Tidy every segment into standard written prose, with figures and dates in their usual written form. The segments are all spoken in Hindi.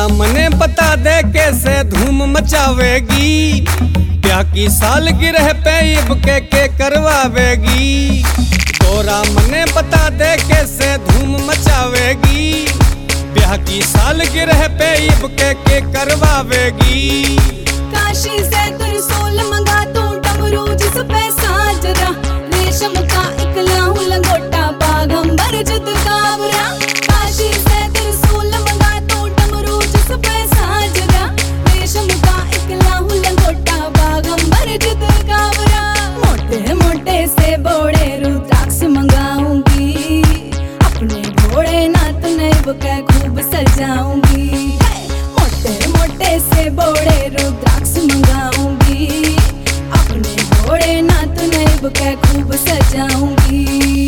गौरा मने बता दे कैसे धूम मचावेगी, ब्याह की सालगिरह पे इब के करवावेगी। गौरा मने बता दे कैसे धूम मचावेगी, ब्याह की सालगिरह पे इब के करवावेगी। काशी से त्रिशूल मंगा तू डमरू जिस पे साजरा, रेशम का एक लाहू लंगोटा बाघंबर जित कावरा। काशी से त्रिशूल मंगा तू डमरू जिस पे साजरा, रेशम का एक लाहू लंगोटा बाघंबर जित कावरा। मोटे मोटे से बोड़े रुद्राक्ष मंगाऊंगी, अपने भोलेनाथ नैब के खूब सजाऊंगी। मोटे मोटे से बोड़े रुद्राक्ष मंगाऊंगी, अपने भोलेनाथ नैब के खूब सजाऊंगी।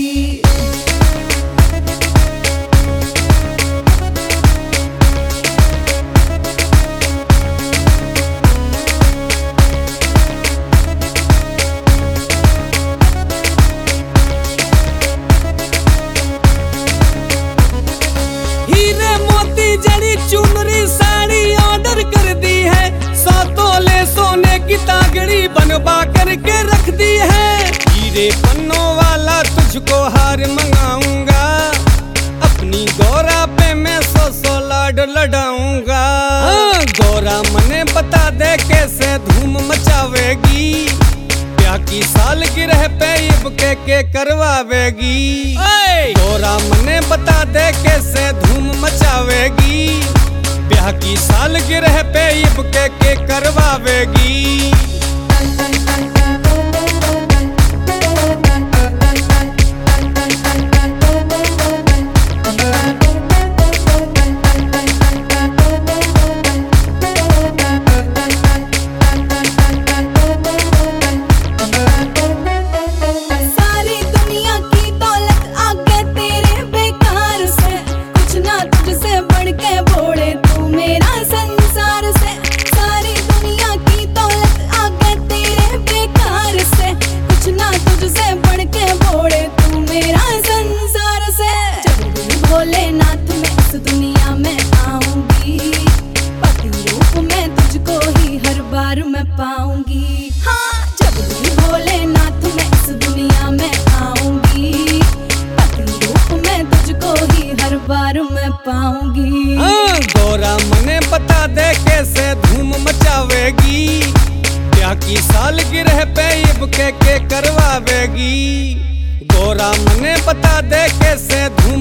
हीरे मोती जड़ी चुनरी साड़ी ऑर्डर कर दी है, 100 तोले सोने की तागड़ी बनवा करके रख दी है। हीरे पन्नों वाला तुझको हार मंगाऊंगा, अपनी गौरा पे मैं 100 लाड लड़ाऊंगा। गौरा मने बता दे कैसे धूम मचावेगी, ब्याह की सालगिरह पे इब के करवावेगी। गौरा मने बता दे कैसे धूम मचावेगी, ब्याह की सालगिरह पे इब के करवावेगी। भोलेनाथ मैं इस दुनिया में आऊंगी, पति रूप में तुझको ही हर बार मैं पाऊंगी। हाँ, जब भी भोलेनाथ मैं इस दुनिया में आऊंगी, पति रूप में तुझको ही हर बार मैं पाऊंगी। गौरा मने बता दे कैसे धूम मचावेगी, ब्याह की सालगिरह पे इब के करवावेगी। गौरा मने बता दे कैसे धूम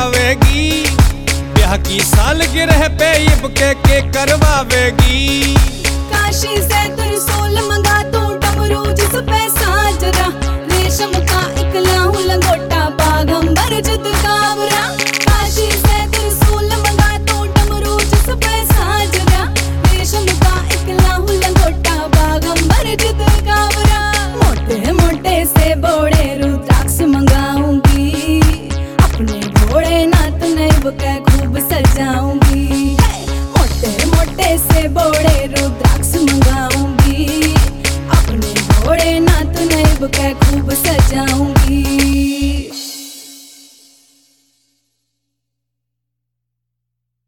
मचावेगी, ब्याह की सालगिरह पे इब के करवावेगी।